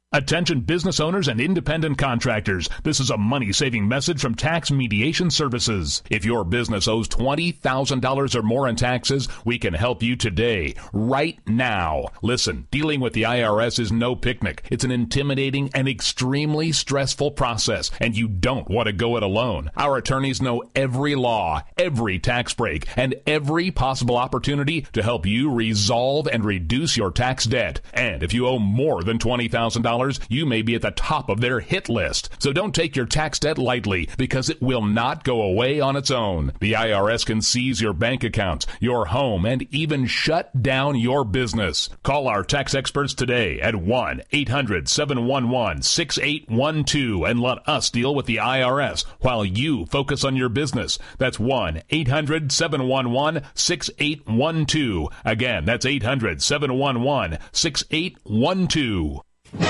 Attention business owners and independent contractors. This is a money-saving message from Tax Mediation Services. If your business owes $20,000 or more in taxes, we can help you today, right now. Listen, dealing with the IRS is no picnic. It's an intimidating and extremely stressful process, and you don't want to go it alone. Our attorneys know every law, every tax break, and every possible opportunity to help you resolve and reduce your tax debt. And if you owe more than $20,000, you may be at the top of their hit list. So don't take your tax debt lightly, because it will not go away on its own. The IRS can seize your bank accounts, your home, and even shut down your business. Call our tax experts today at 1-800-711-6812 and let us deal with the IRS while you focus on your business. That's 1-800-711-6812. Again, that's 800-711-6812.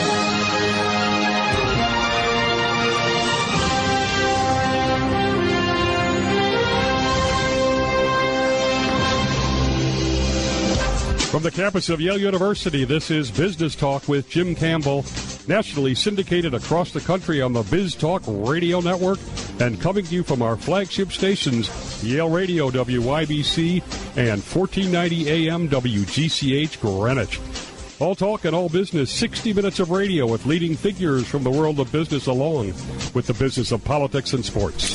From the campus of Yale University, this is Business Talk with Jim Campbell, nationally syndicated across the country on the Biz Talk Radio Network and coming to you from our flagship stations, Yale Radio WYBC and 1490 AM WGCH Greenwich. All talk and all business, 60 minutes of radio with leading figures from the world of business along with the business of politics and sports.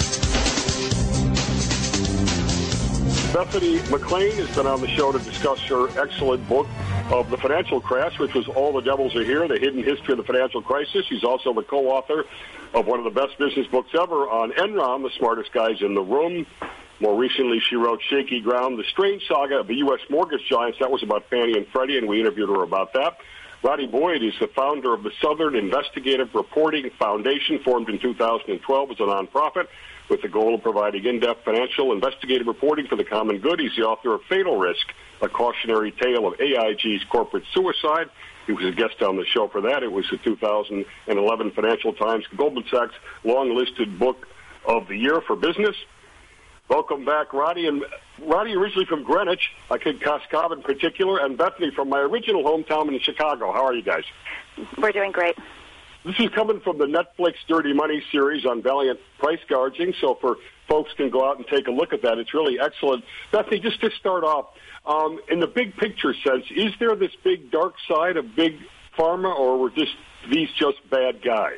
Bethany McLean has been on the show to discuss her excellent book of The Financial Crash, which was All the Devils Are Here, The Hidden History of the Financial Crisis. She's also the co-author of one of the best business books ever on Enron, The Smartest Guys in the Room. More recently, she wrote Shaky Ground, The Strange Saga of the U.S. Mortgage Giants. That was about Fannie and Freddie, and we interviewed her about that. Roddy Boyd is the founder of the Southern Investigative Reporting Foundation, formed in 2012 as a nonprofit with the goal of providing in-depth financial investigative reporting for the common good. He's the author of Fatal Risk, a cautionary tale of AIG's corporate suicide. He was a guest on the show for that. It was the 2011 Financial Times Goldman Sachs long-listed book of the year for business. Welcome back, Roddy. And Roddy, originally from Greenwich, Kid Koskov in particular, and Bethany from my original hometown in Chicago. How are you guys? We're doing great. This is coming from the Netflix Dirty Money series on Valiant price gouging, so for folks can go out and take a look at that. It's really excellent. Bethany, just to start off, in the big picture sense, is there this big dark side of big pharma, or were these just bad guys?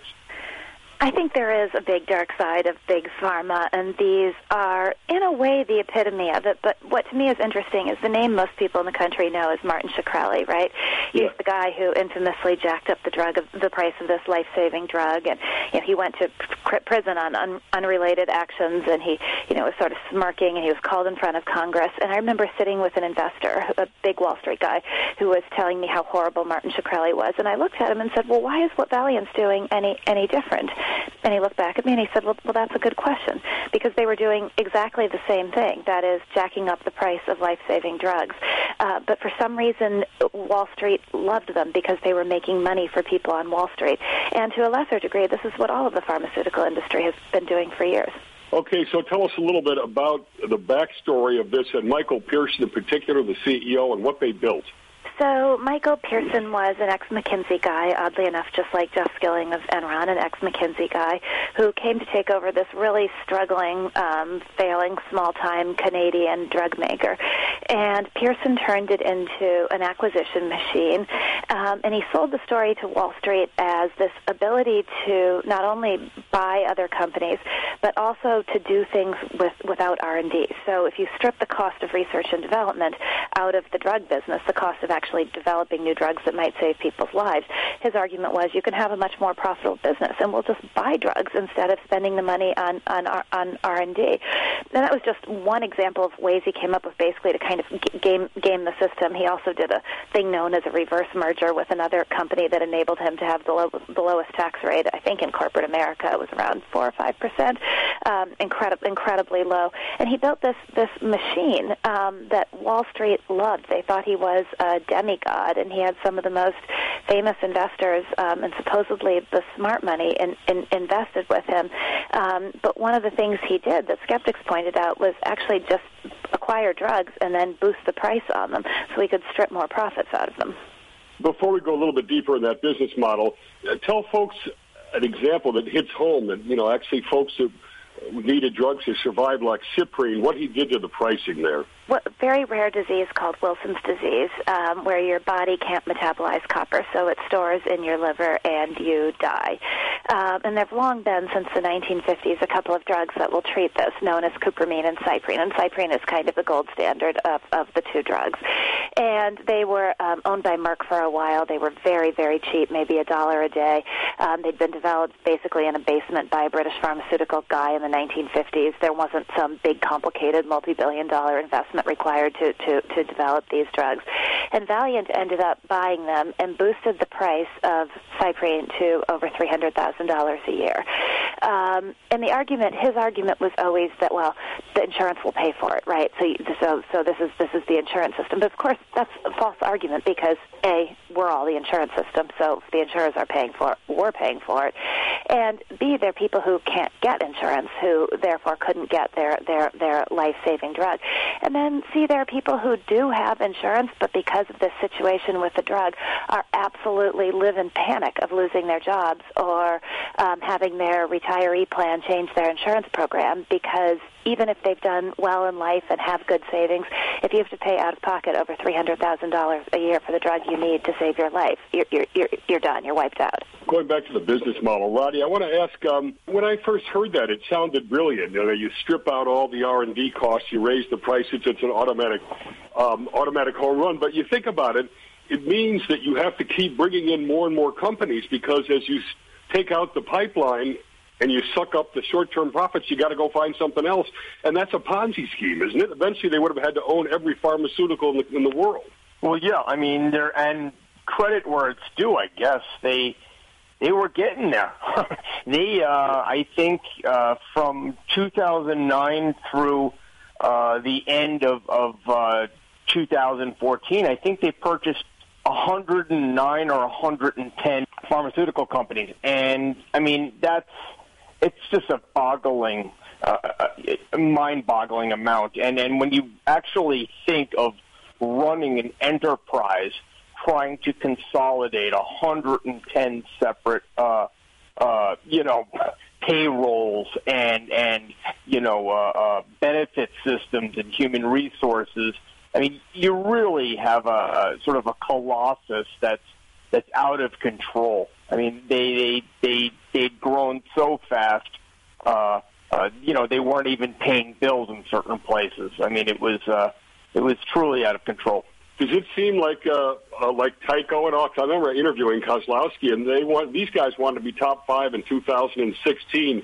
I think there is a big dark side of big pharma, and these are, in a way, the epitome of it. But what to me is interesting is the name most people in the country know is Martin Shkreli, right? He's the guy who infamously jacked up the price of this life-saving drug, and he went to prison on unrelated actions, and he was sort of smirking, and he was called in front of Congress. And I remember sitting with an investor, a big Wall Street guy, who was telling me how horrible Martin Shkreli was, and I looked at him and said, well, why is what Valiant's doing any different? And he looked back at me and he said, well, that's a good question, because they were doing exactly the same thing, that is, jacking up the price of life-saving drugs. But for some reason, Wall Street loved them because they were making money for people on Wall Street. And to a lesser degree, this is what all of the pharmaceutical industry has been doing for years. Okay, so tell us a little bit about the backstory of this, and Michael Pearson in particular, the CEO, and what they built. So Michael Pearson was an ex-McKinsey guy, oddly enough, just like Jeff Skilling of Enron, an ex-McKinsey guy, who came to take over this really struggling, failing, small-time Canadian drug maker. And Pearson turned it into an acquisition machine, and he sold the story to Wall Street as this ability to not only buy other companies, but also to do things without R&D. So if you strip the cost of research and development out of the drug business, the cost of actually developing new drugs that might save people's lives, his argument was you can have a much more profitable business, and we'll just buy drugs instead of spending the money on R&D. And that was just one example of ways he came up with basically to kind of game the system. He also did a thing known as a reverse merger with another company that enabled him to have the lowest tax rate, I think, in corporate America. It was around 4 or 5%, incredibly low. And he built this machine that Wall Street loved. They thought he was a demigod, and he had some of the most famous investors and supposedly the smart money invested with him. But one of the things he did that skeptics pointed out was actually just acquire drugs and then boost the price on them so he could strip more profits out of them. Before we go a little bit deeper in that business model, tell folks an example that hits home that, actually folks that needed drugs to survive, like Cyprine, what he did to the pricing there. Very rare disease called Wilson's disease, where your body can't metabolize copper, so it stores in your liver and you die. And there have long been, since the 1950s, a couple of drugs that will treat this, known as cupramine and Cyprine. And Cyprine is kind of the gold standard of the two drugs. And they were owned by Merck for a while. They were very, very cheap, maybe $1 a day. They'd been developed basically in a basement by a British pharmaceutical guy in the 1950s. There wasn't some big, complicated, multi-billion-dollar investment required to develop these drugs. And Valiant ended up buying them and boosted the price of Cyprine to over $300,000 a year. And his argument was always that, well, the insurance will pay for it, right? So this is the insurance system. But of course, that's a false argument because A, we're all the insurance system, so if the insurers are paying for it, we're paying for it. And B, there are people who can't get insurance who therefore couldn't get their life-saving drug. And then C, there are people who do have insurance, but because of this situation with the drug, are absolutely live in panic of losing their jobs or having their retiree plan change their insurance program, because even if they've done well in life and have good savings, if you have to pay out of pocket over $300,000 a year for the drug you need to save your life, you're done. You're wiped out. Going back to the business model, Roddy, I want to ask, when I first heard that, it sounded brilliant. You strip out all the R&D costs, you raise the price, it's an automatic home run. But you think about it, it means that you have to keep bringing in more and more companies, because as you take out the pipeline and you suck up the short-term profits, you got to go find something else. And that's a Ponzi scheme, isn't it? Eventually they would have had to own every pharmaceutical in the world. Well, yeah, I mean, and credit where it's due, I guess. They were getting there. I think, from 2009 through the end of 2014, I think they purchased 109 or 110 pharmaceutical companies. And, I mean, it's just a mind-boggling amount. And when you actually think of running an enterprise trying to consolidate 110 separate, payrolls and benefit systems and human resources, I mean, you really have a sort of a colossus that's out of control. I mean, they'd grown so fast, they weren't even paying bills in certain places. I mean, it was truly out of control. Does it seem like Tyco and all? I remember interviewing Kozlowski, and these guys wanted to be top 5 in 2016.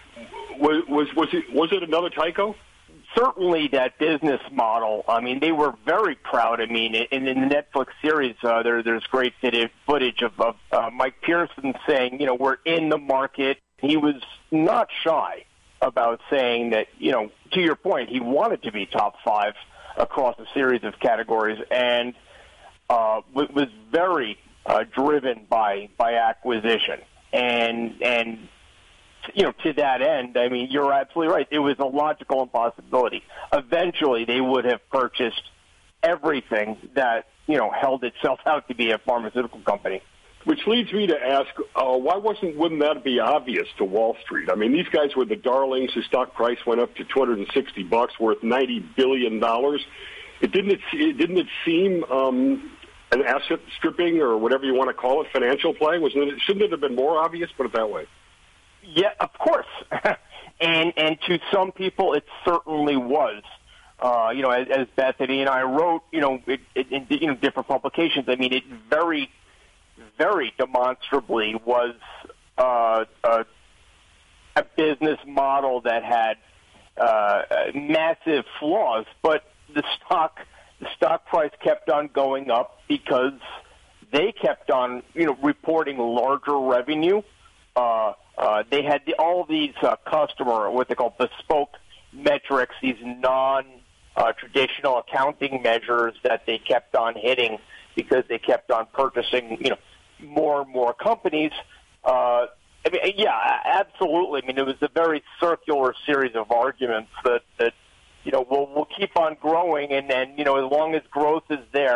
Was it another Tyco? Certainly that business model. I mean, they were very proud. I mean, in the Netflix series, there's great footage of Mike Pearson saying, we're in the market. He was not shy about saying that, to your point, he wanted to be top 5 across a series of categories, and was very driven by acquisition. And to that end, I mean, you're absolutely right. It was a logical impossibility. Eventually, they would have purchased everything that, held itself out to be a pharmaceutical company. Which leads me to ask, why wouldn't that be obvious to Wall Street? I mean, these guys were the darlings. The stock price went up to $260, worth $90 billion. Didn't it seem an asset stripping, or whatever you want to call it, financial play? Shouldn't it have been more obvious? Put it that way. Yeah, of course. and to some people, it certainly was. As Bethany and I wrote, in different publications. I mean, it very, very demonstrably was a business model that had massive flaws, but the stock price kept on going up because they kept on, reporting larger revenue. They had all these customer, what they call bespoke metrics, these non-traditional accounting measures that they kept on hitting because they kept on purchasing, more and more companies. Absolutely. I mean, it was a very circular series of arguments that we'll keep on growing, and then, as long as growth is there,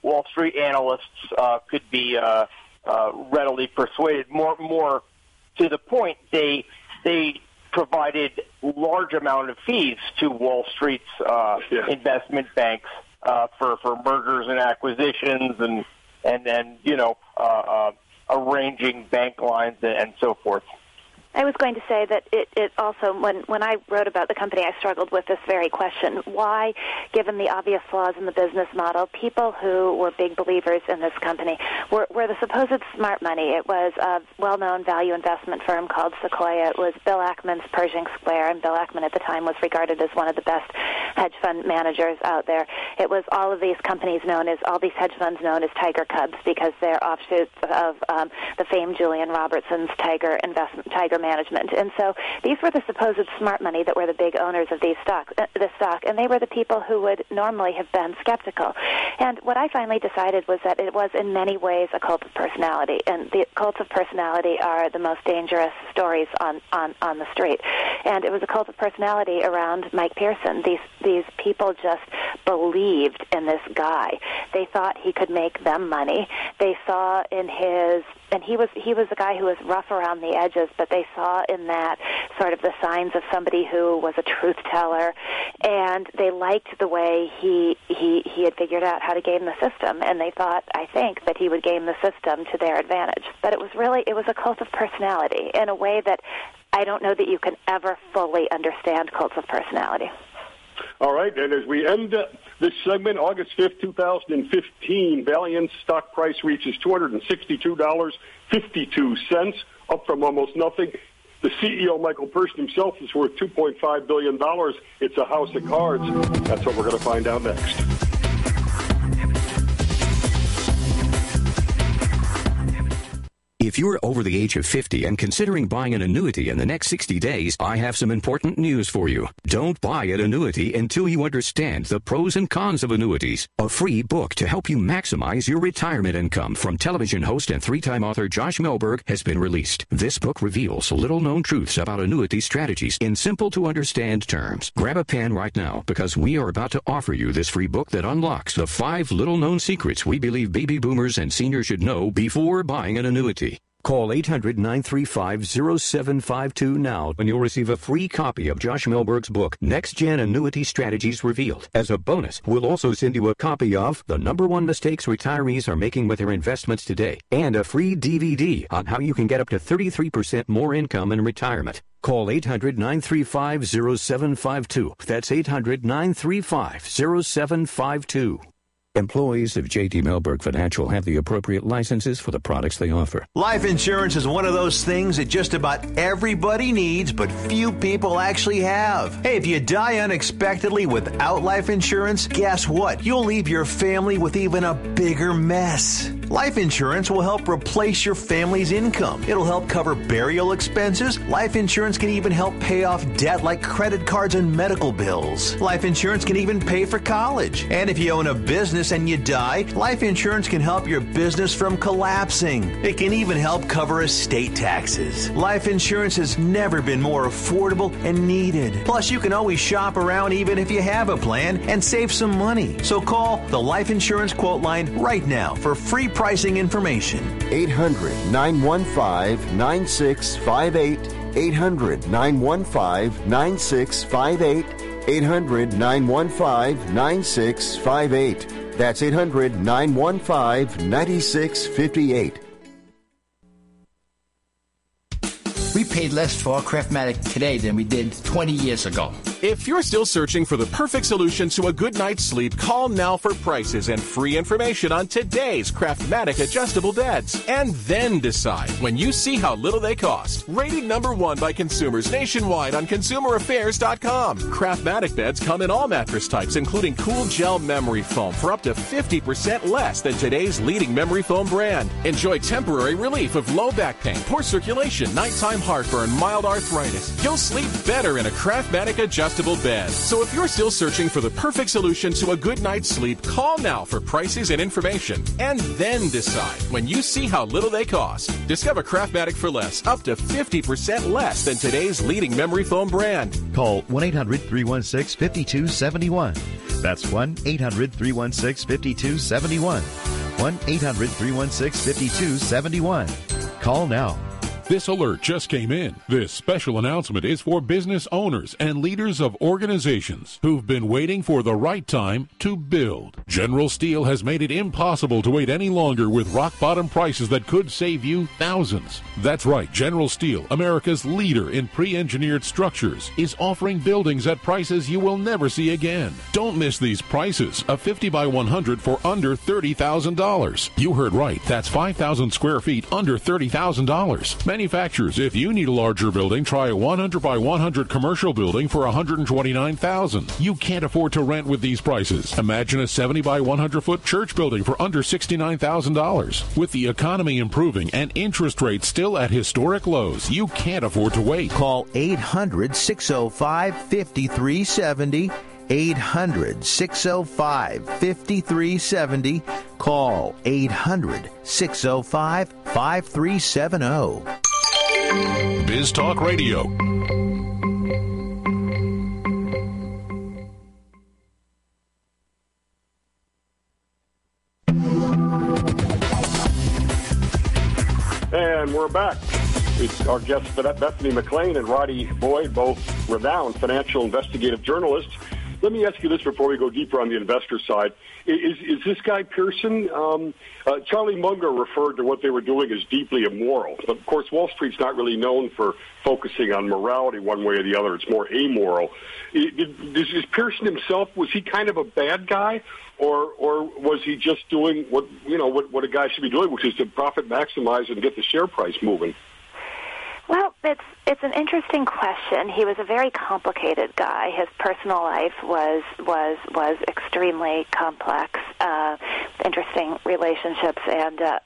Wall Street analysts could be readily persuaded. More to the point, they provided large amount of fees to Wall Street's investment banks for mergers and acquisitions and arranging bank lines and so forth. I was going to say that it also, when I wrote about the company, I struggled with this very question. Why, given the obvious flaws in the business model, people who were big believers in this company were the supposed smart money? It was a well-known value investment firm called Sequoia. It was Bill Ackman's Pershing Square, and Bill Ackman at the time was regarded as one of the best hedge fund managers out there. It was all of these companies all these hedge funds known as Tiger Cubs because they're offshoots of the famed Julian Robertson's Tiger Management. And so these were the supposed smart money that were the big owners of this stock, and they were the people who would normally have been skeptical. And what I finally decided was that it was in many ways a cult of personality, and the cults of personality are the most dangerous stories on the street. And it was a cult of personality around Mike Pearson. These people just believed in this guy. They thought he could make them money. They saw in his, and he was a guy who was rough around the edges, but they saw in that sort of the signs of somebody who was a truth teller, and they liked the way he had figured out how to game the system, and they thought, I think, that he would game the system to their advantage. But it was a cult of personality in a way that I don't know that you can ever fully understand cults of personality. All right, and as we end this segment, August 5th, 2015, Valiant's stock price reaches $262.52, up from almost nothing. The CEO, Michael Pearson himself, is worth $2.5 billion. It's a house of cards. That's what we're going to find out next. If you're over the age of 50 and considering buying an annuity in the next 60 days, I have some important news for you. Don't buy an annuity until you understand the pros and cons of annuities. A free book to help you maximize your retirement income from television host and three-time author Josh Melberg has been released. This book reveals little-known truths about annuity strategies in simple-to-understand terms. Grab a pen right now because we are about to offer you this free book that unlocks the 5 little-known secrets we believe baby boomers and seniors should know before buying an annuity. Call 800-935-0752 now and you'll receive a free copy of Josh Melberg's book, Next Gen Annuity Strategies Revealed. As a bonus, we'll also send you a copy of The #1 Mistakes Retirees Are Making with Their Investments Today and a free DVD on how you can get up to 33% more income in retirement. Call 800-935-0752. That's 800-935-0752. Employees of J.D. Melberg Financial have the appropriate licenses for the products they offer. Life insurance is one of those things that just about everybody needs, but few people actually have. Hey, if you die unexpectedly without life insurance, guess what? You'll leave your family with even a bigger mess. Life insurance will help replace your family's income. It'll help cover burial expenses. Life insurance can even help pay off debt like credit cards and medical bills. Life insurance can even pay for college. And if you own a business and you die, life insurance can help your business from collapsing. It can even help cover estate taxes. Life insurance has never been more affordable and needed. Plus, you can always shop around even if you have a plan and save some money. So call the Life Insurance Quote Line right now for free pricing information. 800-915-9658. 800-915-9658. 800-915-9658. That's 800-915-9658. We paid less for our Craftmatic today than we did 20 years ago. If you're still searching for the perfect solution to a good night's sleep, call now for prices and free information on today's Craftmatic adjustable beds. And then decide when you see how little they cost. Rated #1 by consumers nationwide on ConsumerAffairs.com. Craftmatic beds come in all mattress types, including cool gel memory foam for up to 50% less than today's leading memory foam brand. Enjoy temporary relief of low back pain, poor circulation, nighttime heartburn, mild arthritis. You'll sleep better in a Craftmatic adjustable adjustable bed. So if you're still searching for the perfect solution to a good night's sleep, call now for prices and information, and then decide when you see how little they cost. Discover Craftmatic for less, up to 50% less than today's leading memory foam brand. Call 1-800-316-5271. That's 1-800-316-5271. 1-800-316-5271. Call now. This alert just came in. This special announcement is for business owners and leaders of organizations who've been waiting for the right time to build. General Steel has made it impossible to wait any longer with rock-bottom prices that could save you thousands. That's right, General Steel, America's leader in pre-engineered structures, is offering buildings at prices you will never see again. Don't miss these prices. A 50 by 100 for under $30,000. You heard right. That's 5,000 square feet under $30,000. Manufacturers, if you need a larger building, try a 100 by 100 commercial building for $129,000. You can't afford to rent with these prices. Imagine a 70 by 100 foot church building for under $69,000. With the economy improving and interest rates still at historic lows, you can't afford to wait. Call 800-605-5370. 800-605-5370. Call 800-605-5370. Biz Talk Radio. And we're back. It's our guests, Bethany McLean and Roddy Boyd, both renowned financial investigative journalists. Let me ask you this before we go deeper on the investor side. Is this guy Pearson? Charlie Munger referred to what they were doing as deeply immoral. But, of course, Wall Street's not really known for focusing on morality one way or the other. It's more amoral. Is Pearson himself, was he kind of a bad guy? Or was he just doing what a guy should be doing, which is to profit maximize and get the share price moving? Well, it's an interesting question. He was a very complicated guy. His personal life was extremely complex, interesting relationships, and a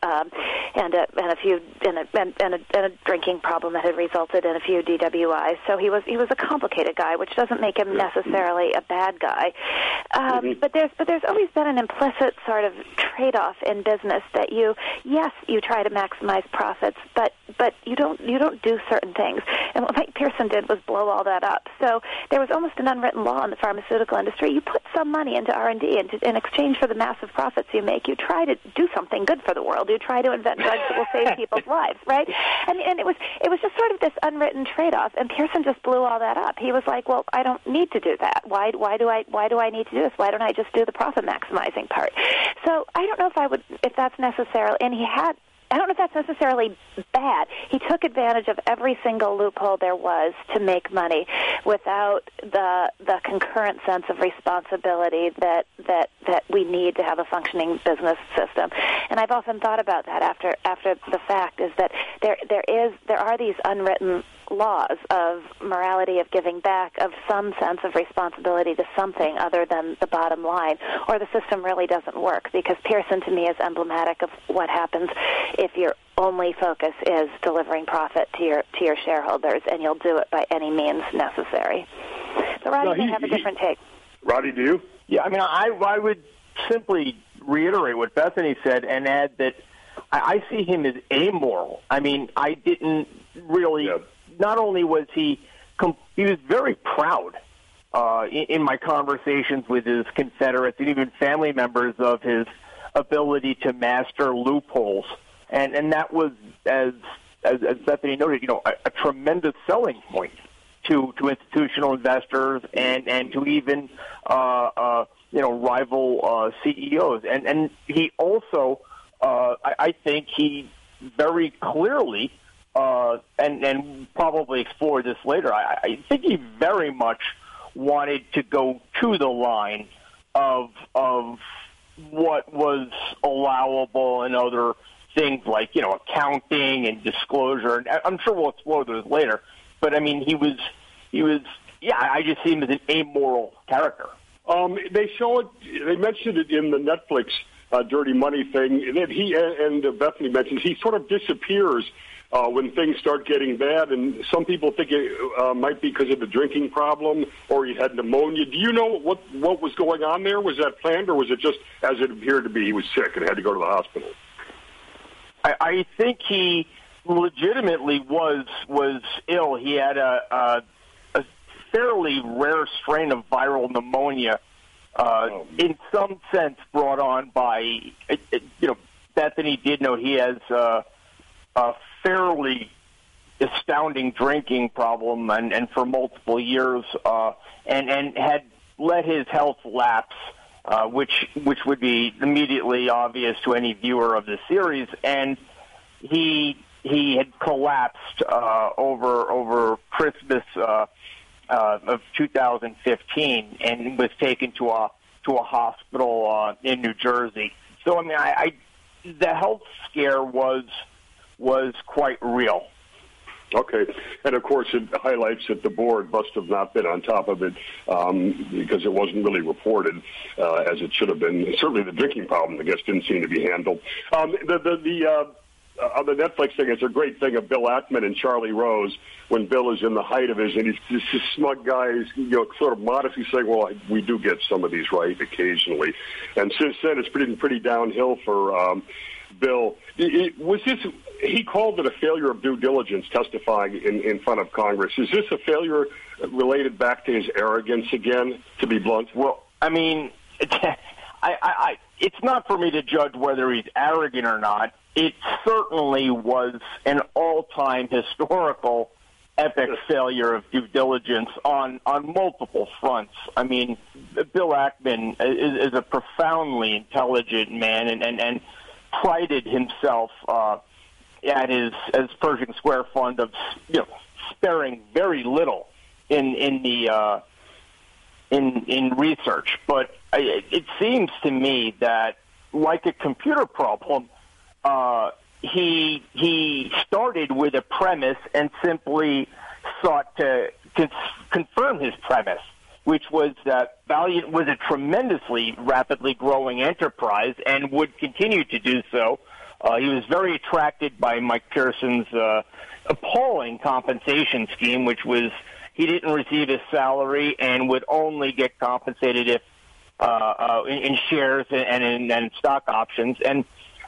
drinking problem that had resulted in a few DWIs. So he was a complicated guy, which doesn't make him necessarily a bad guy. But there's always been an implicit sort of trade-off in business that you try to maximize profits, but you don't do certain things. And what Mike Pearson did was blow all that up. So there was almost an unwritten law in the pharmaceutical industry. You put some money into R&D, and in exchange for the massive profits you make, you try to do something good for the world. You try to invent drugs that will save people's lives, right? And it was just sort of this unwritten trade-off. And Pearson just blew all that up. He was like, well, I don't need to do that. Why do I need to do this? Why don't I just do the profit maximizing part? So I don't know if that's necessarily, and I don't know if that's necessarily bad. He took advantage of every single loophole there was to make money without the concurrent sense of responsibility that we need to have a functioning business system. And I've often thought about that after the fact, is that there are these unwritten laws of morality, of giving back, of some sense of responsibility to something other than the bottom line, or the system really doesn't work, because Pearson to me is emblematic of what happens if your only focus is delivering profit to your shareholders, and you'll do it by any means necessary. So Roddy may have a different take. Roddy, do you? Yeah, I mean, I would simply reiterate what Bethany said and add that I see him as amoral. I mean, I didn't really... Yeah. Not only was he was very proud in my conversations with his Confederates and even family members of his ability to master loopholes. And that was, as Bethany noted, a tremendous selling point to institutional investors and to even rival CEOs. And he also, I think he very clearly, and probably explore this later, I think he very much wanted to go to the line of what was allowable and other things like, accounting and disclosure. And I'm sure we'll explore those later. But, I mean, he was, I just see him as an amoral character. They show it, they mentioned it in the Netflix dirty money thing that he and Bethany mentioned, he sort of disappears when things start getting bad, and some people think it might be because of the drinking problem or he had pneumonia. Do you know what was going on there? Was that planned, or was it just as it appeared to be he was sick and had to go to the hospital? I think he legitimately was ill. He had a fairly rare strain of viral pneumonia, in some sense brought on by, Bethany did know he has a fairly astounding drinking problem and for multiple years, and had let his health lapse, which would be immediately obvious to any viewer of the series, and he had collapsed over Christmas of 2015 and was taken to a hospital in New Jersey. So I mean, the health scare was quite real. Okay. And, of course, it highlights that the board must have not been on top of it because it wasn't really reported as it should have been. Certainly the drinking problem, I guess, didn't seem to be handled. On the Netflix thing, it's a great thing of Bill Ackman and Charlie Rose when Bill is in the height of his, and he's this smug guy, sort of modestly saying, well, we do get some of these right occasionally. And since then, it's been pretty downhill for Bill. He called it a failure of due diligence testifying in front of Congress. Is this a failure related back to his arrogance again, to be blunt? Well, I mean, it's not for me to judge whether he's arrogant or not. It certainly was an all-time historical epic failure of due diligence on multiple fronts. I mean, Bill Ackman is a profoundly intelligent man and prided himself at his Pershing Square Fund of sparing very little in research. But it seems to me that, like a computer problem, he started with a premise and simply sought to confirm his premise, which was that Valiant was a tremendously rapidly growing enterprise and would continue to do so. He was very attracted by Mike Pearson's appalling compensation scheme, which was he didn't receive his salary and would only get compensated if in shares and in stock options. And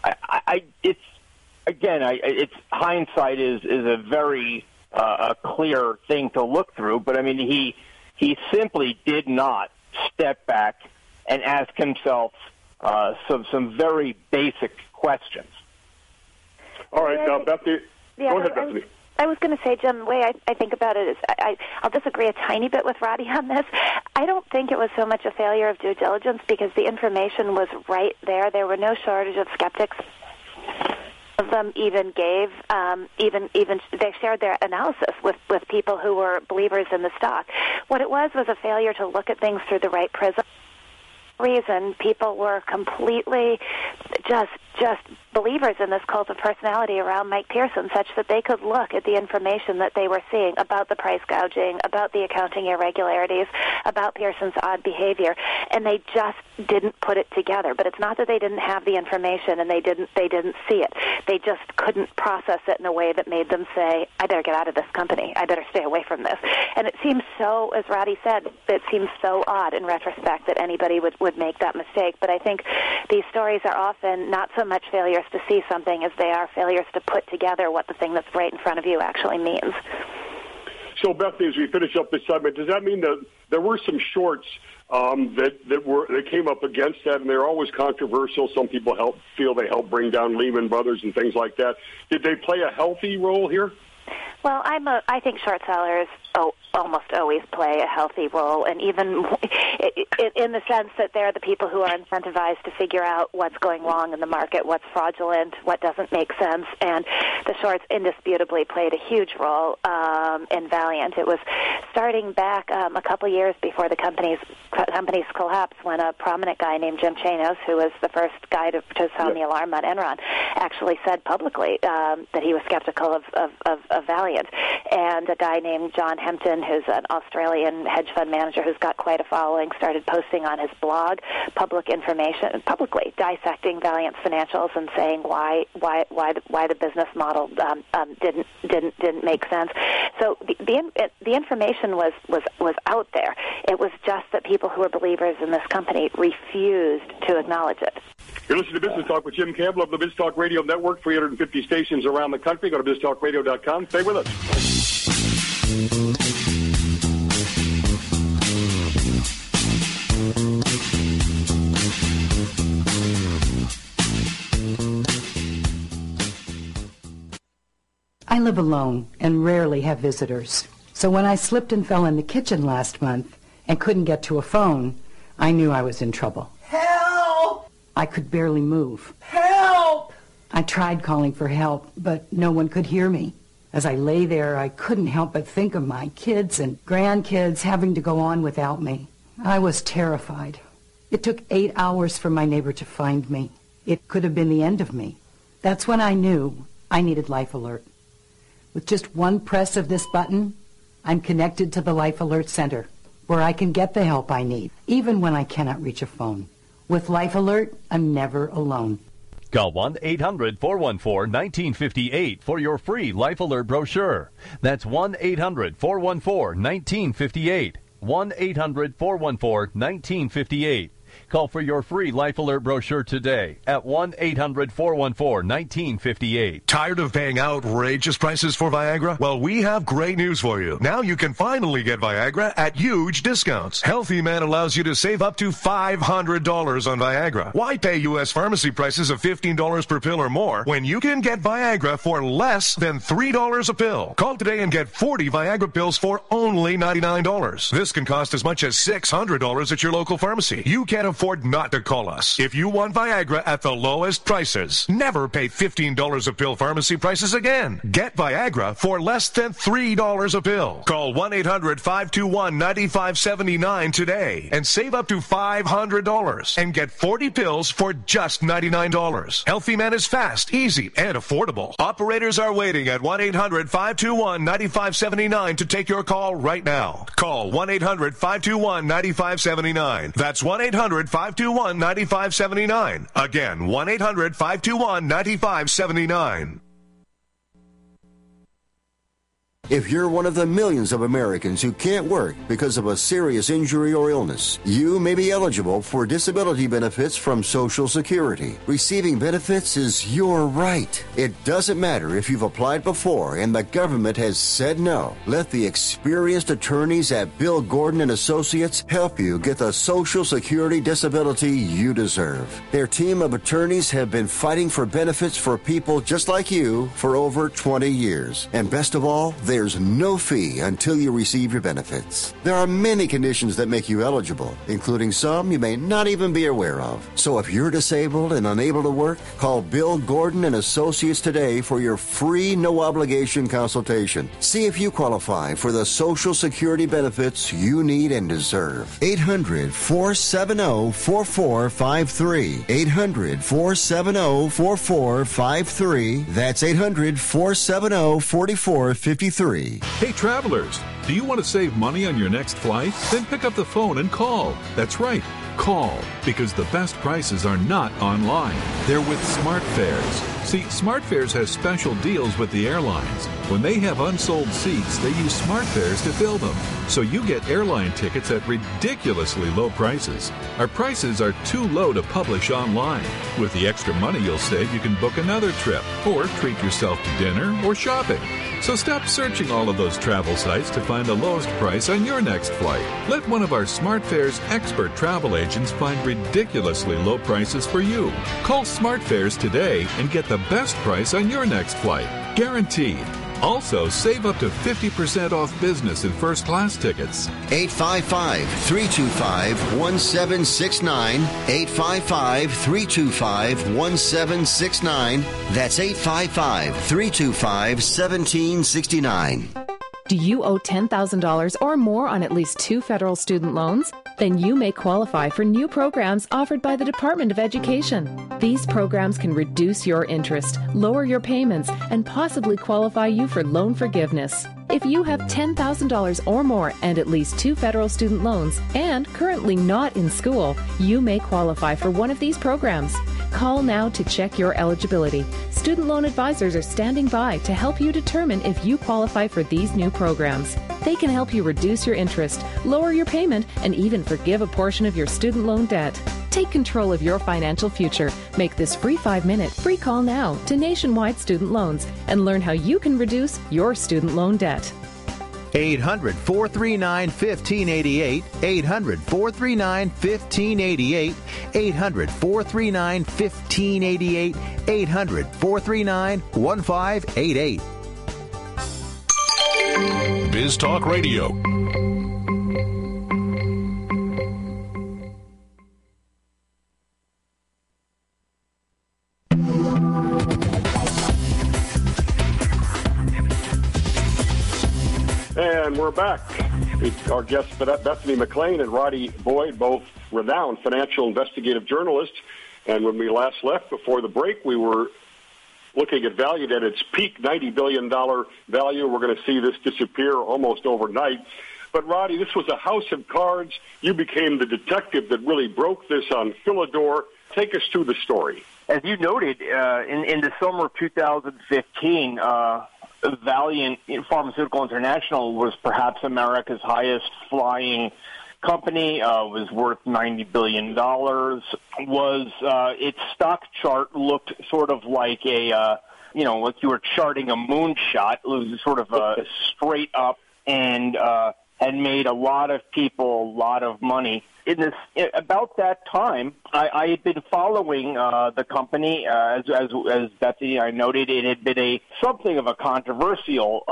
it's hindsight is a very clear thing to look through. But I mean, he simply did not step back and ask himself some very basic questions. All right, Bethany. Go ahead, Bethany. I was going to say, Jim, the way I think about it is I'll disagree a tiny bit with Roddy on this. I don't think it was so much a failure of due diligence because the information was right there. There were no shortage of skeptics. Of them even gave, even they shared their analysis with people who were believers in the stock. What it was a failure to look at things through the right prism. Reason people were completely just believers in this cult of personality around Mike Pearson, such that they could look at the information that they were seeing about the price gouging, about the accounting irregularities, about Pearson's odd behavior, and they just didn't put it together. But it's not that they didn't have the information and they didn't see it. They just couldn't process it in a way that made them say, I better get out of this company. I better stay away from this. And it seems so, as Roddy said, it seems so odd in retrospect that anybody would make that mistake. But I think these stories are often not so much failures to see something as they are failures to put together what the thing that's right in front of you actually means. So, Bethany, as we finish up this segment, does that mean that there were some shorts that came up against that, and they're always controversial? Some people feel they helped bring down Lehman Brothers and things like that. Did they play a healthy role here? Well, I think short sellers almost always play a healthy role, and even in the sense that they're the people who are incentivized to figure out what's going wrong in the market, what's fraudulent, what doesn't make sense, and the shorts indisputably played a huge role. in Valiant. It was starting back a couple years before the company's collapse when a prominent guy named Jim Chanos, who was the first guy to sound the alarm on Enron, actually said publicly that he was skeptical of Valiant. And a guy named John Hempton, who's an Australian hedge fund manager who's got quite a following, started posting on his blog publicly dissecting Valiant's financials and saying why the business model didn't make sense. So the information was out there. It was just that people who were believers in this company refused to acknowledge it. You're listening to Business Talk with Jim Campbell of the Biz Talk Radio Network, 350 stations around the country. Go to biztalkradio.com. Stay with us. I live alone and rarely have visitors. So when I slipped and fell in the kitchen last month and couldn't get to a phone, I knew I was in trouble. Help! I could barely move. Help! I tried calling for help, but no one could hear me. As I lay there, I couldn't help but think of my kids and grandkids having to go on without me. I was terrified. It took 8 hours for my neighbor to find me. It could have been the end of me. That's when I knew I needed Life Alert. With just one press of this button, I'm connected to the Life Alert Center, where I can get the help I need, even when I cannot reach a phone. With Life Alert, I'm never alone. Call 1-800-414-1958 for your free Life Alert brochure. That's 1-800-414-1958. 1-800-414-1958. Call for your free Life Alert brochure today at 1-800-414-1958. Tired of paying outrageous prices for Viagra? Well, we have great news for you. Now you can finally get Viagra at huge discounts. Healthy Man allows you to save up to $500 on Viagra. Why pay U.S. pharmacy prices of $15 per pill or more when you can get Viagra for less than $3 a pill? Call today and get 40 Viagra pills for only $99. This can cost as much as $600 at your local pharmacy. You can't afford not to call us. If you want Viagra at the lowest prices, never pay $15 a pill pharmacy prices again. Get Viagra for less than $3 a pill. Call 1-800-521-9579 today and save up to $500 and get 40 pills for just $99. Healthy Man is fast, easy, and affordable. Operators are waiting at 1-800-521-9579 to take your call right now. Call 1-800-521-9579. That's 1-800-521-9579. Again, 1-800-521-9579. If you're one of the millions of Americans who can't work because of a serious injury or illness, you may be eligible for disability benefits from Social Security. Receiving benefits is your right. It doesn't matter if you've applied before and the government has said no. Let the experienced attorneys at Bill Gordon and Associates help you get the Social Security disability you deserve. Their team of attorneys have been fighting for benefits for people just like you for over 20 years. And best of all, there's no fee until you receive your benefits. There are many conditions that make you eligible, including some you may not even be aware of. So if you're disabled and unable to work, call Bill Gordon and Associates today for your free, no-obligation consultation. See if you qualify for the Social Security benefits you need and deserve. 800-470-4453. 800-470-4453. That's 800-470-4453. Hey travelers, do you want to save money on your next flight? Then pick up the phone and call. That's right, call, because the best prices are not online. They're with SmartFares. See, SmartFares has special deals with the airlines. When they have unsold seats, they use SmartFares to fill them. So you get airline tickets at ridiculously low prices. Our prices are too low to publish online. With the extra money you'll save, you can book another trip or treat yourself to dinner or shopping. So stop searching all of those travel sites to find the lowest price on your next flight. Let one of our SmartFares expert travel agents find ridiculously low prices for you. Call SmartFares today and get the best price on your next flight. Guaranteed. Also, save up to 50% off business and first class tickets. 855-325-1769. 855-325-1769. That's 855-325-1769. Do you owe $10,000 or more on at least 2 federal student loans? Then you may qualify for new programs offered by the Department of Education. These programs can reduce your interest, lower your payments, and possibly qualify you for loan forgiveness. If you have $10,000 or more and at least 2 federal student loans and currently not in school, you may qualify for one of these programs. Call now to check your eligibility. Student loan advisors are standing by to help you determine if you qualify for these new programs. They can help you reduce your interest, lower your payment, and even forgive a portion of your student loan debt. Take control of your financial future. Make this free 5-minute free call now to Nationwide Student Loans and learn how you can reduce your student loan debt. 800-439-1588, 800-439-1588, 800-439-1588, 800-439-1588. Biz Talk Radio. And we're back. Our guests, Bethany McLean and Roddy Boyd, both renowned financial investigative journalists. And when we last left before the break, we were looking at valued at its peak $90 billion value. We're going to see this disappear almost overnight. But, Roddy, this was a house of cards. You became the detective that really broke this on Philidor. Take us through the story. As you noted, in the summer of 2015, Valeant Pharmaceutical International was perhaps America's highest flying company, was worth $90 billion, its stock chart looked sort of like like you were charting a moonshot. It was sort of straight up and had made a lot of people a lot of money. About that time, I had been following the company. As Betsy I noted, it had been something of a controversial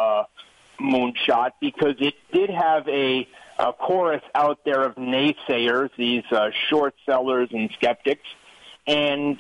moonshot because it did have a chorus out there of naysayers, these short sellers and skeptics, and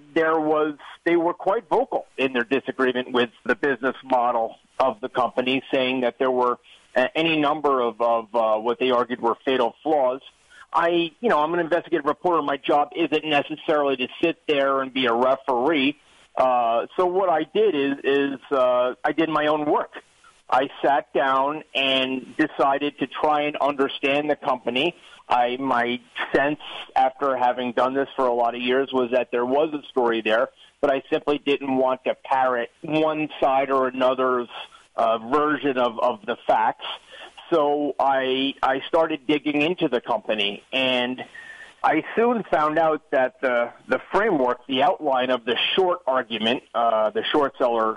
they were quite vocal in their disagreement with the business model of the company, saying that there were any number of what they argued were fatal flaws. I'm an investigative reporter. My job isn't necessarily to sit there and be a referee. So what I did is I did my own work. I sat down and decided to try and understand the company. My sense after having done this for a lot of years was that there was a story there, but I simply didn't want to parrot one side or another's version of the facts. So I started digging into the company, and I soon found out that the framework, the outline of the short argument, the short seller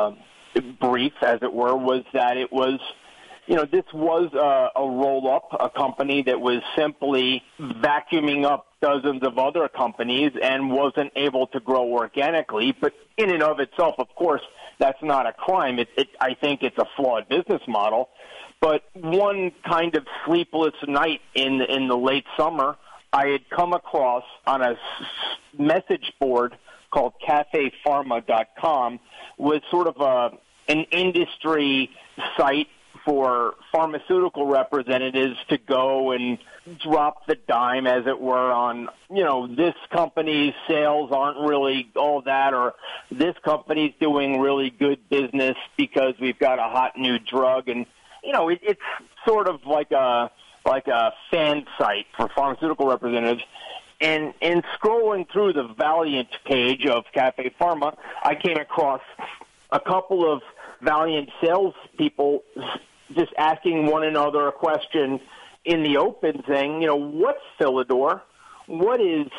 brief, as it were, was that it was, this was a roll-up, a company that was simply vacuuming up dozens of other companies and wasn't able to grow organically. But in and of itself, of course, that's not a crime. I think it's a flawed business model. But one kind of sleepless night in the late summer, I had come across on a message board called CafePharma.com, was sort of an industry site for pharmaceutical representatives to go and drop the dime, as it were, on, this company's sales aren't really all that, or this company's doing really good business because we've got a hot new drug. And it's sort of like a fan site for pharmaceutical representatives. And in scrolling through the Valeant page of Cafe Pharma, I came across a couple of Valeant salespeople just asking one another a question in the open, saying, what's Philidor? What is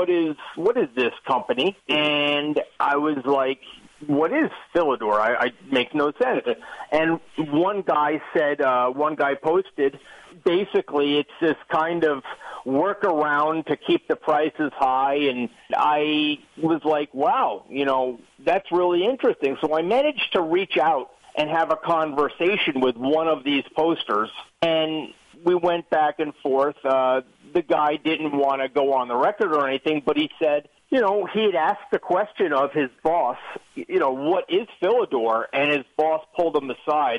this company? And I was like, what is Philidor? I make no sense. And one guy posted, basically it's this kind of workaround to keep the prices high. And I was like, wow, that's really interesting. So I managed to reach out and have a conversation with one of these posters, and we went back and forth. The guy didn't want to go on the record or anything, but he said, he had asked the question of his boss, what is Philidor? And his boss pulled him aside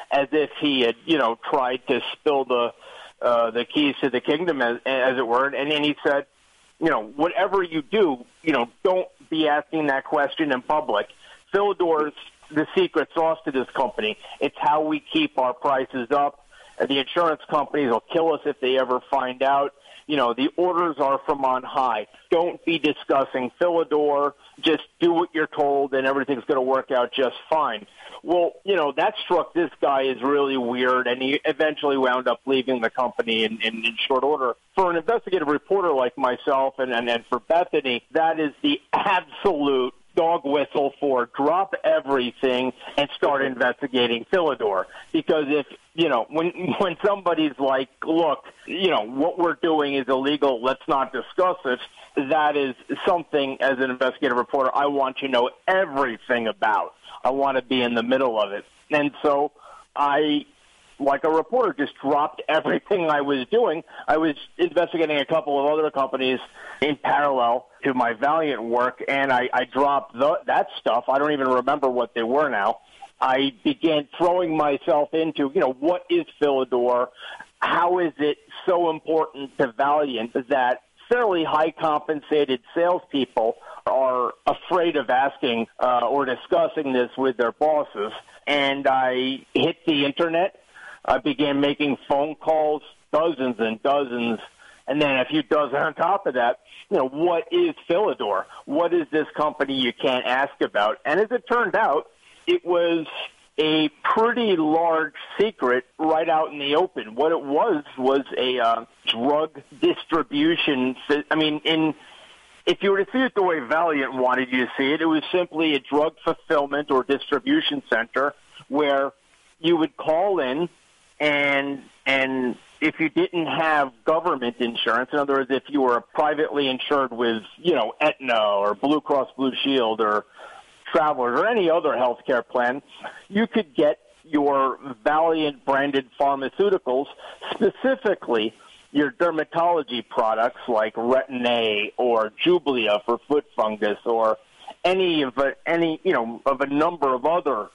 as if he had, tried to spill the keys to the kingdom, as it were. And then he said, whatever you do, don't be asking that question in public. Philidor's the secret sauce to this company. It's how we keep our prices up. The insurance companies will kill us if they ever find out. The orders are from on high. Don't be discussing Philidor. Just do what you're told, and everything's going to work out just fine. Well, that struck this guy as really weird, and he eventually wound up leaving the company in short order. For an investigative reporter like myself and for Bethany, that is the absolute dog whistle for drop everything and start investigating Philidor. Because if, when somebody's like, look, what we're doing is illegal, let's not discuss it, that is something, as an investigative reporter, I want to know everything about. I want to be in the middle of it. And so I, like a reporter, just dropped everything I was doing. I was investigating a couple of other companies in parallel to my Valiant work, and I dropped that stuff. I don't even remember what they were now. I began throwing myself into, what is Philidor? How is it so important to Valiant that fairly high-compensated salespeople are afraid of asking or discussing this with their bosses? And I hit the Internet. I began making phone calls, dozens and dozens, and then a few dozen on top of that. What is Philidor? What is this company you can't ask about? And as it turned out, it was a pretty large secret right out in the open. What it was a drug distribution. If you were to see it the way Valiant wanted you to see it, it was simply a drug fulfillment or distribution center where you would call in and if you didn't have government insurance, in other words, if you were privately insured with, Aetna or Blue Cross Blue Shield or Travelers or any other health care plan, you could get your Valiant-branded pharmaceuticals, specifically your dermatology products like Retin-A or Jublia for foot fungus or any of a number of other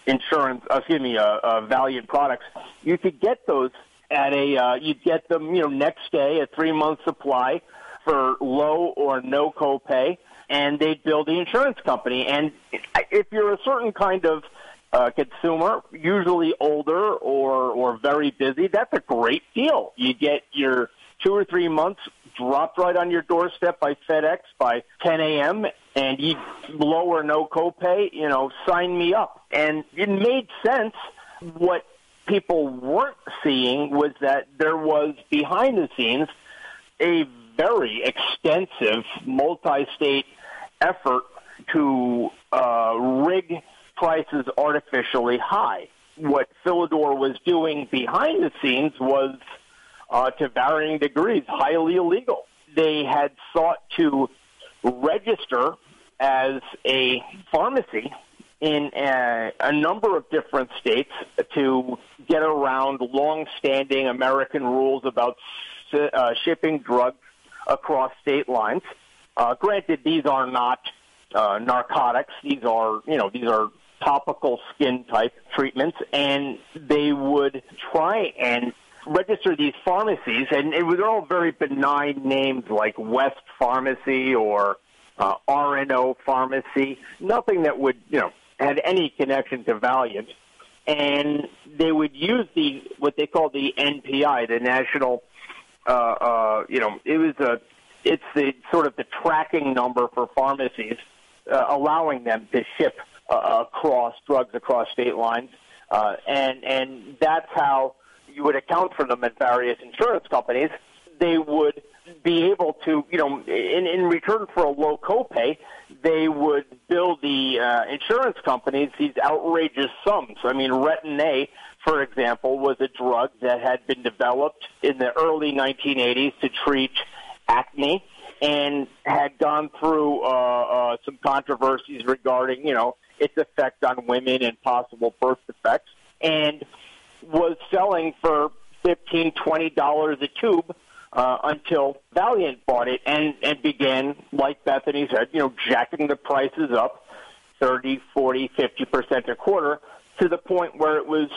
Valiant products. You could get those at you'd get them, next day, a 3-month supply for low or no copay, and they'd bill the insurance company. And if you're a certain kind of consumer, usually older or very busy, that's a great deal. You get your 2 or 3 months dropped right on your doorstep by FedEx by 10 a.m., and you low or no copay, sign me up. And it made sense. What people weren't seeing was that there was, behind the scenes, a very extensive multi-state effort to rig prices artificially high. What Philidor was doing behind the scenes was, to varying degrees, highly illegal. They had sought to register as a pharmacy in a number of different states to get around long-standing American rules about shipping drugs across state lines. Granted, these are not narcotics. These are topical skin-type treatments, and they would try and register these pharmacies, and it was all very benign names like West Pharmacy or RNO Pharmacy, nothing that would, had any connection to Valiant. And they would use what they call the NPI, the National, it's the sort of the tracking number for pharmacies, allowing them to ship drugs across state lines. And that's how you would account for them at various insurance companies. They would be able to, in return for a low copay, they would bill the insurance companies these outrageous sums. I mean, Retin-A, for example, was a drug that had been developed in the early 1980s to treat acne and had gone through some controversies regarding, its effect on women and possible birth defects, and was selling for $15, $20 a tube until Valiant bought it and began, like Bethany said, jacking the prices up 30, 40, 50% a quarter to the point where it was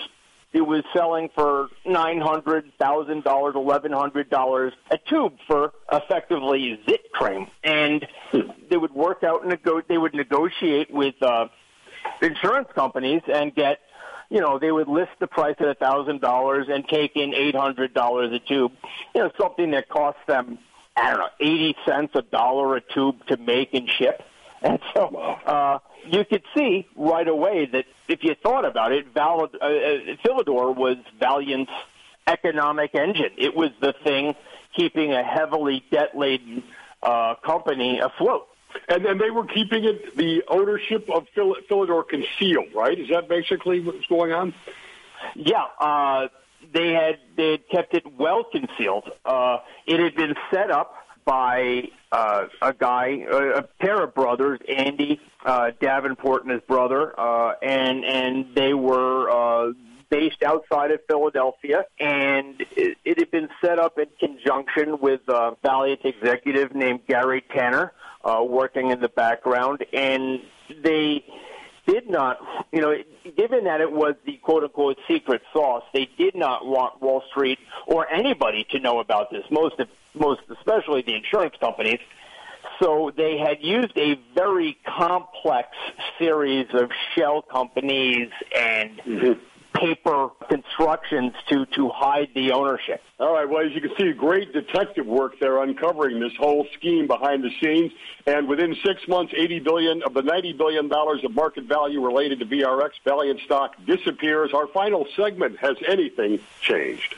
it was selling for $900, $1,000, $1,100 a tube for effectively zit cream. And they would work out, they would negotiate with insurance companies and get, they would list the price at $1,000 and take in $800 a tube, something that cost them, 80 cents, $1 a tube to make and ship. And so you could see right away that if you thought about it, Philidor was Valiant's economic engine. It was the thing keeping a heavily debt-laden company afloat. And then they were keeping the ownership of Philidor concealed, right? Is that basically what's going on? Yeah, they had kept it well concealed. It had been set up by a pair of brothers, Andy Davenport and his brother, and they were based outside of Philadelphia, and it had been set up in conjunction with a Valiant executive named Gary Tanner, working in the background, and they did not, given that it was the quote-unquote secret sauce, they did not want Wall Street or anybody to know about this, most especially the insurance companies. So they had used a very complex series of shell companies and paper constructions to hide the ownership. All right, well, as you can see, great detective work there uncovering this whole scheme behind the scenes. And within 6 months, $80 billion of the $90 billion of market value related to VRX Valiant stock disappears. Our final segment, has anything changed?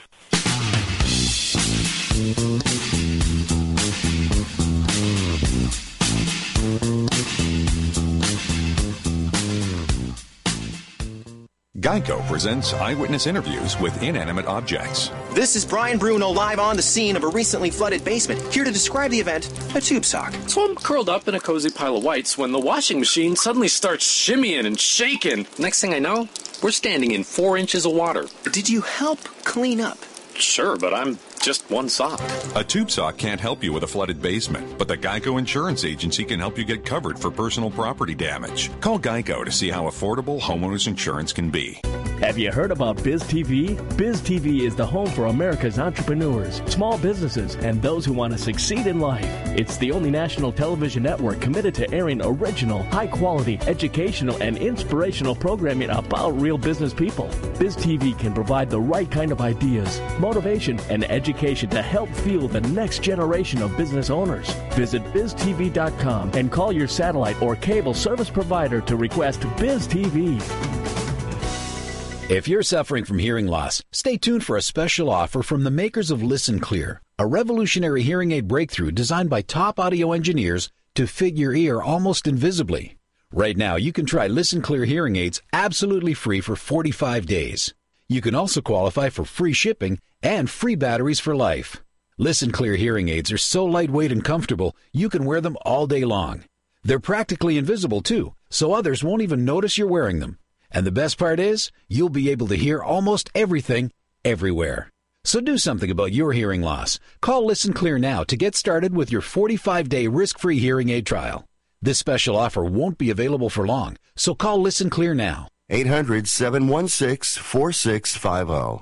Geico presents eyewitness interviews with inanimate objects. This is Brian Bruno live on the scene of a recently flooded basement, here to describe the event, a tube sock. So I'm curled up in a cozy pile of whites when the washing machine suddenly starts shimmying and shaking. Next thing I know, we're standing in 4 inches of water. Did you help clean up? Sure, but I'm just one sock. A tube sock can't help you with a flooded basement, but the Geico Insurance Agency can help you get covered for personal property damage. Call Geico to see how affordable homeowners insurance can be. Have you heard about BizTV? BizTV is the home for America's entrepreneurs, small businesses, and those who want to succeed in life. It's the only national television network committed to airing original, high-quality, educational, and inspirational programming about real business people. BizTV can provide the right kind of ideas, motivation, and education to help fuel the next generation of business owners. Visit BizTV.com and call your satellite or cable service provider to request BizTV. If you're suffering from hearing loss, stay tuned for a special offer from the makers of Listen Clear, a revolutionary hearing aid breakthrough designed by top audio engineers to fit your ear almost invisibly. Right now, you can try Listen Clear hearing aids absolutely free for 45 days. You can also qualify for free shipping and free batteries for life. Listen Clear hearing aids are so lightweight and comfortable, you can wear them all day long. They're practically invisible, too, so others won't even notice you're wearing them. And the best part is, you'll be able to hear almost everything, everywhere. So do something about your hearing loss. Call Listen Clear now to get started with your 45-day risk-free hearing aid trial. This special offer won't be available for long, so call Listen Clear now. 800-716-4650.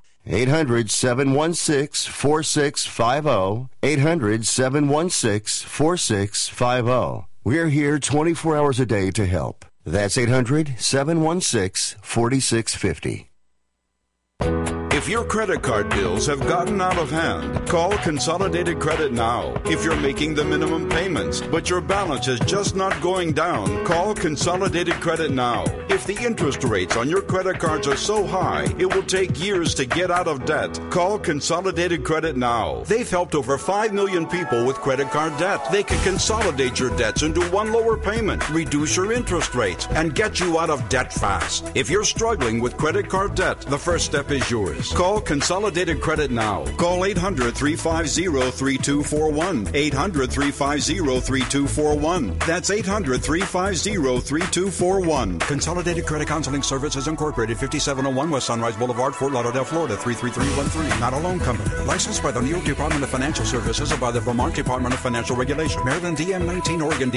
800-716-4650. 800-716-4650. We're here 24 hours a day to help. That's 800-716-4650. If your credit card bills have gotten out of hand, call Consolidated Credit now. If you're making the minimum payments, but your balance is just not going down, call Consolidated Credit now. If the interest rates on your credit cards are so high, it will take years to get out of debt. Call Consolidated Credit now. They've helped over 5 million people with credit card debt. They can consolidate your debts into one lower payment, reduce your interest rates, and get you out of debt fast. If you're struggling with credit card debt, the first step is yours. Call Consolidated Credit now. Call 800-350-3241. 800-350-3241. That's 800-350-3241. Consolidated Credit Counseling Services Incorporated, 5701 West Sunrise Boulevard, Fort Lauderdale, Florida, 33313. Not a loan company. Licensed by the New York Department of Financial Services and by the Vermont Department of Financial Regulation. Maryland DM19, Oregon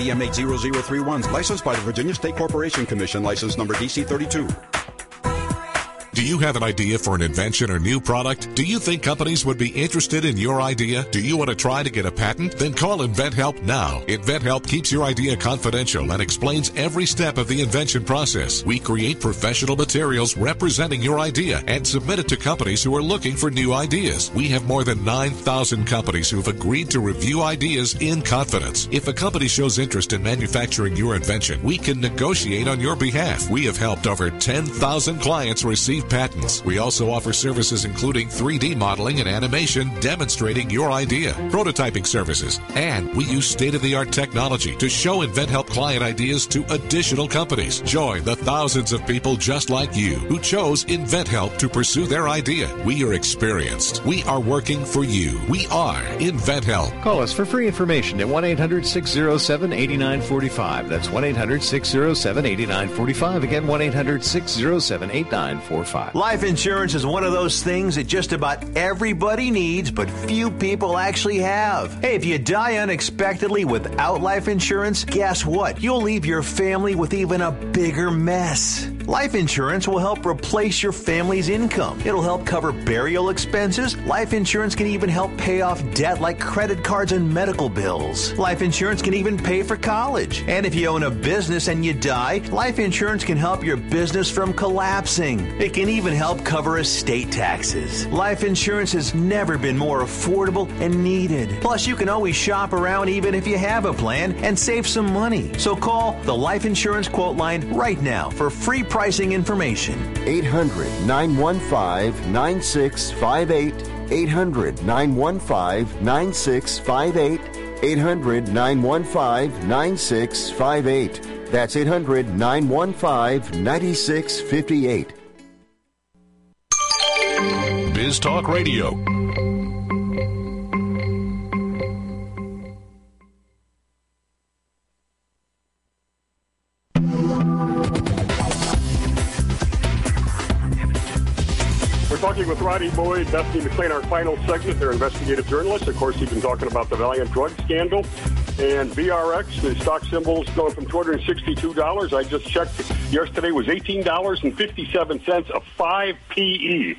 DM80031. Licensed by the Virginia State Corporation Commission. License number DC32. Do you have an idea for an invention or new product? Do you think companies would be interested in your idea? Do you want to try to get a patent? Then call InventHelp now. InventHelp keeps your idea confidential and explains every step of the invention process. We create professional materials representing your idea and submit it to companies who are looking for new ideas. We have more than 9,000 companies who have agreed to review ideas in confidence. If a company shows interest in manufacturing your invention, we can negotiate on your behalf. We have helped over 10,000 clients receive patents. We also offer services including 3D modeling and animation demonstrating your idea, prototyping services, and we use state-of-the-art technology to show InventHelp client ideas to additional companies. Join the thousands of people just like you who chose InventHelp to pursue their idea. We are experienced. We are working for you. We are InventHelp. Call us for free information at 1-800-607-8945. That's 1-800-607-8945. Again, 1-800-607-8945. Life insurance is one of those things that just about everybody needs, but few people actually have. Hey, if you die unexpectedly without life insurance, guess what? You'll leave your family with even a bigger mess. Life insurance will help replace your family's income. It'll help cover burial expenses. Life insurance can even help pay off debt like credit cards and medical bills. Life insurance can even pay for college. And if you own a business and you die, life insurance can help your business from collapsing. It can even help cover estate taxes. Life insurance has never been more affordable and needed. Plus, you can always shop around even if you have a plan and save some money. So call the Life Insurance Quote Line right now for free pricing information. 800-915-9658. 800-915-9658. 800-915-9658. That's 800-915-9658. Biz Talk Radio. We're talking with Roddy Boyd, Bethany McLean, our final segment. They're investigative journalists. Of course, you've been talking about the Valiant drug scandal. And VRX, the stock symbol, is going from $262. I just checked yesterday, was $18.57, a 5 PE.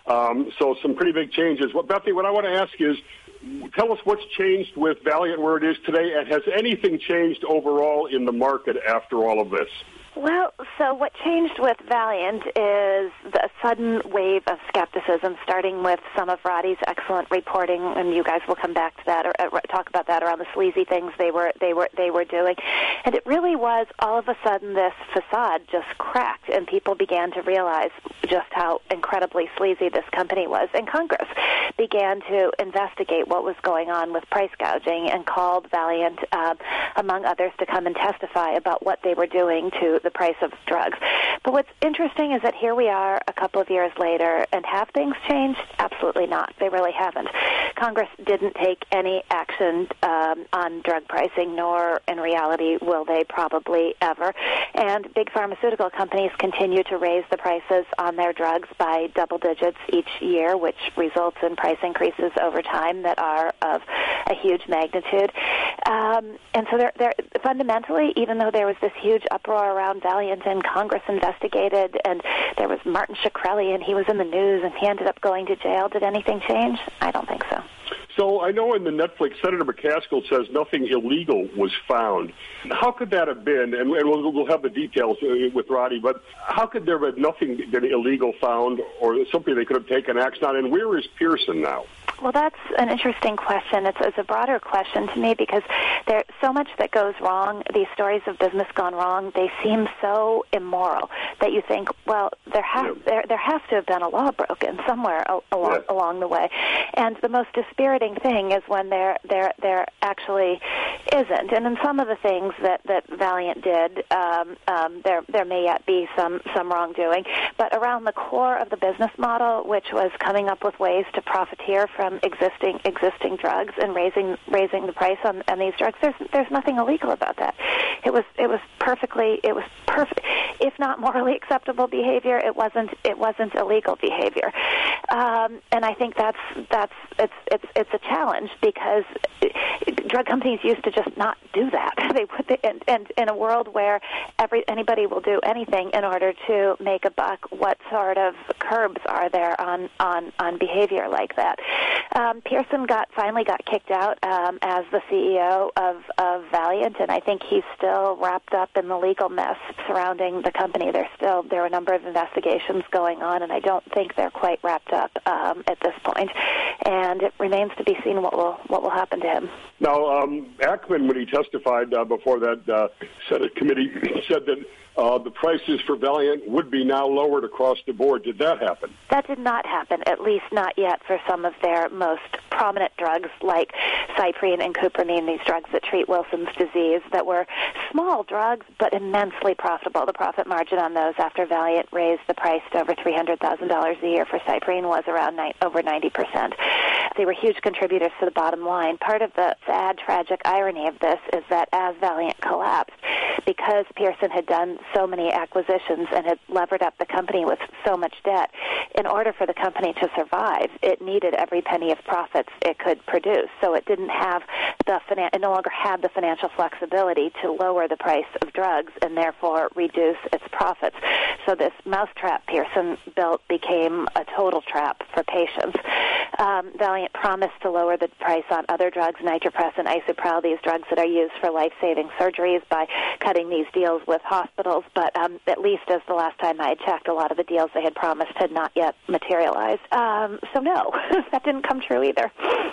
So some pretty big changes. Well, Bethany, what I want to ask is, tell us what's changed with Valiant where it is today, and has anything changed overall in the market after all of this? Well, so what changed with Valiant is the sudden wave of skepticism, starting with some of Roddy's excellent reporting, and you guys will come back to that or talk about that around the sleazy things they were doing. And it really was all of a sudden this facade just cracked, and people began to realize just how incredibly sleazy this company was. And Congress began to investigate what was going on with price gouging and called Valiant, among others, to come and testify about what they were doing to the price of drugs. But what's interesting is that here we are a couple of years later, and have things changed? Absolutely not. They really haven't. Congress didn't take any action on drug pricing, nor in reality will they probably ever. And big pharmaceutical companies continue to raise the prices on their drugs by double digits each year, which results in price increases over time that are of a huge magnitude. And so they're fundamentally, even though there was this huge uproar around Valiant and Congress investigated, and there was Martin Shkreli, and he was in the news, and he ended up going to jail. Did anything change? I don't think so. So I know in the Netflix, Senator McCaskill says nothing illegal was found. How could that have been? And we'll have the details with Roddy, but how could there have been nothing been illegal found or something they could have taken action on? And where is Pearson now? Well, that's an interesting question. It's a broader question to me because there's so much that goes wrong. These stories of business gone wrong, they seem so immoral that you think, well, there has to have been a law broken somewhere along the way. And the most dispiriting thing is when there actually isn't. And in some of the things that Valiant did, there may yet be some wrongdoing. But around the core of the business model, which was coming up with ways to profiteer from existing drugs and raising the price on these drugs, there's nothing illegal about that. It was perfect. if not morally acceptable behavior, it wasn't illegal behavior. And I think it's a challenge because drug companies used to just not do that. And in a world where anybody will do anything in order to make a buck, what sort of curbs are there on behavior like that? Pearson finally got kicked out as the CEO of Valiant, and I think he's still wrapped up in the legal mess surrounding the company. There are a number of investigations going on, and I don't think they're quite wrapped up at this point. And it remains to be seen what will happen to him. Now, Ackman, when he testified before that Senate committee, said that the prices for Valiant would be now lowered across the board. Did that happen? That did not happen, at least not yet for some of their most prominent drugs like Cyprine and Cupramine, these drugs that treat Wilson's disease that were small drugs but immensely profitable. The profit margin on those after Valiant raised the price to over $300,000 a year for Cyprine was around over 90%. They were huge contributors to the bottom line. Part of the sad, tragic irony of this is that as Valiant collapsed, because Pearson had done so many acquisitions and had levered up the company with so much debt, in order for the company to survive, it needed every penny of profits it could produce. So it didn't have it no longer had the financial flexibility to lower the price of drugs and therefore reduce its profits. So this mousetrap Pearson built became a total trap for patients. Valiant promised to lower the price on other drugs, Nitropres and Isuprel, these drugs that are used for life-saving surgeries, by cutting these deals with hospitals. But at least as the last time I had checked, a lot of the deals they had promised had not yet materialized. So no, that didn't come true either.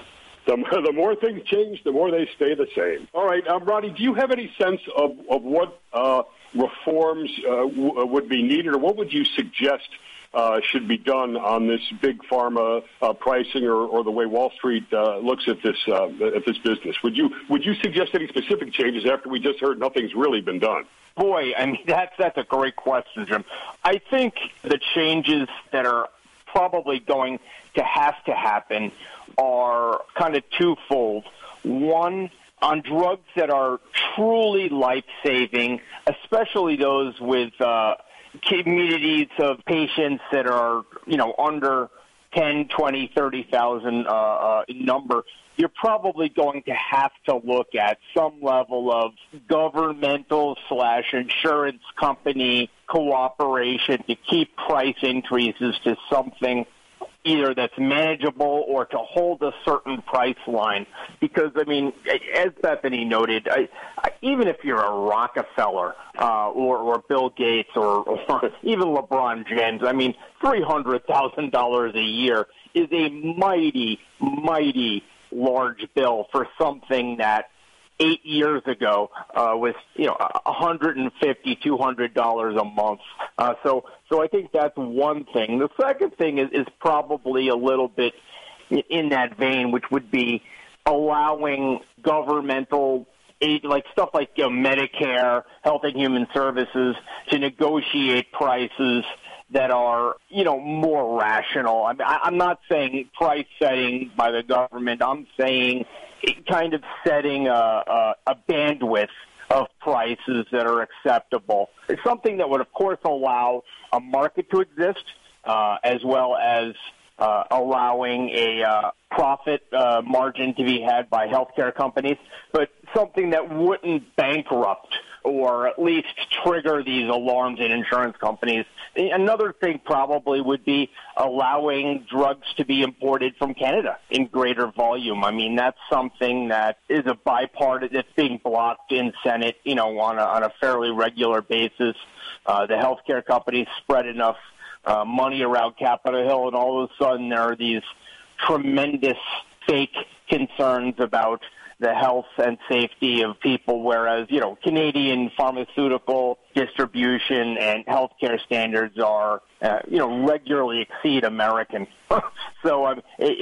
The more things change, the more they stay the same. All right, Roddy, do you have any sense of what reforms would be needed, or what would you suggest should be done on this big pharma pricing, or the way Wall Street looks at this business? Would you suggest any specific changes after we just heard nothing's really been done? Boy, I mean, that's a great question, Jim. I think the changes that are probably going to have to happen are kind of twofold. One, on drugs that are truly life-saving, especially those with communities of patients that are, under 10, 20, 30,000 number, you're probably going to have to look at some level of governmental/insurance company cooperation to keep price increases to something either that's manageable or to hold a certain price line. Because, I mean, as Bethany noted, even if you're a Rockefeller or Bill Gates or even LeBron James, I mean, $300,000 a year is a mighty, mighty large bill for something that 8 years ago was, $150, $200 a month. So I think that's one thing. The second thing is probably a little bit in that vein, which would be allowing governmental aid, like stuff like Medicare, Health and Human Services, to negotiate prices that are, more rational. I mean, I'm not saying price setting by the government. I'm saying kind of setting a bandwidth of prices that are acceptable. It's something that would, of course, allow a market to exist, as well as allowing a profit margin to be had by healthcare companies, but something that wouldn't bankrupt or at least trigger these alarms in insurance companies. Another thing probably would be allowing drugs to be imported from Canada in greater volume. I mean, that's something that is a bipartisan, it's being blocked in Senate, on a fairly regular basis. The healthcare companies spread enough money around Capitol Hill, and all of a sudden there are these tremendous fake concerns about the health and safety of people, whereas, Canadian pharmaceutical distribution and healthcare standards are, regularly exceed American. So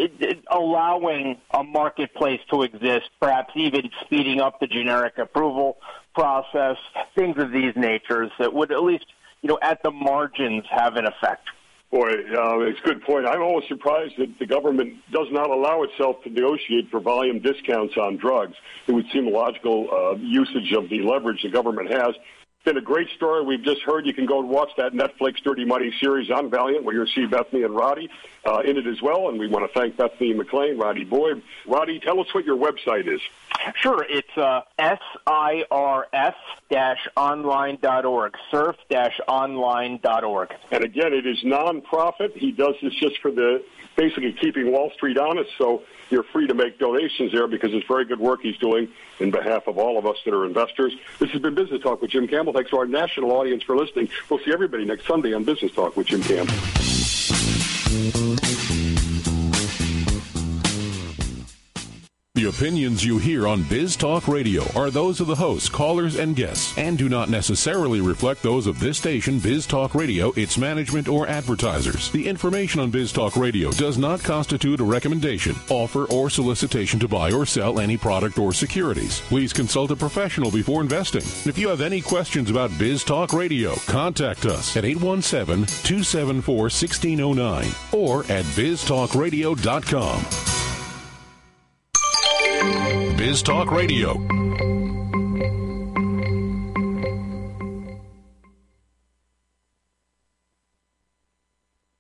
allowing a marketplace to exist, perhaps even speeding up the generic approval process, things of these natures that would at least, at the margins have an effect. Boy, it's a good point. I'm always surprised that the government does not allow itself to negotiate for volume discounts on drugs. It would seem a logical usage of the leverage the government has. Been a great story. We've just heard. You can go and watch that Netflix Dirty Money series on Valiant, where you'll see Bethany and Roddy in it as well. And we want to thank Bethany McLean, Roddy Boyd. Roddy, tell us what your website is. Sure. It's SIRF-online.org, surf-online.org. And again, it is nonprofit. He does this just for basically keeping Wall Street honest, so you're free to make donations there because it's very good work he's doing in behalf of all of us that are investors. This has been Business Talk with Jim Campbell. Thanks to our national audience for listening. We'll see everybody next Sunday on Business Talk with Jim Campbell. The opinions you hear on Biz Talk Radio are those of the hosts, callers, and guests, and do not necessarily reflect those of this station, Biz Talk Radio, its management, or advertisers. The information on Biz Talk Radio does not constitute a recommendation, offer, or solicitation to buy or sell any product or securities. Please consult a professional before investing. If you have any questions about Biz Talk Radio, contact us at 817-274-1609 or at biztalkradio.com. Biz Talk Radio.